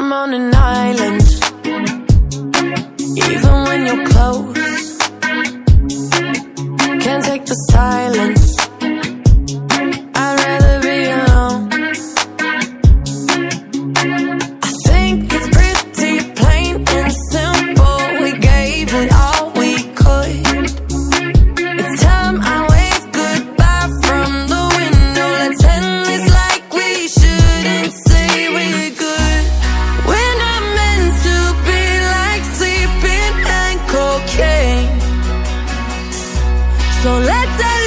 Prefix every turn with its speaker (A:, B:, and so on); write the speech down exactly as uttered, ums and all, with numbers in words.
A: I'm on an island. Even when you're close, can't take the silence. I'd rather be alone. I think it's pretty plain and simple. We gave it all we could. It's time I wave goodbye from the window. Let's end this like we shouldn't say we're good. We're not meant to be like sleeping and cocaine. So let's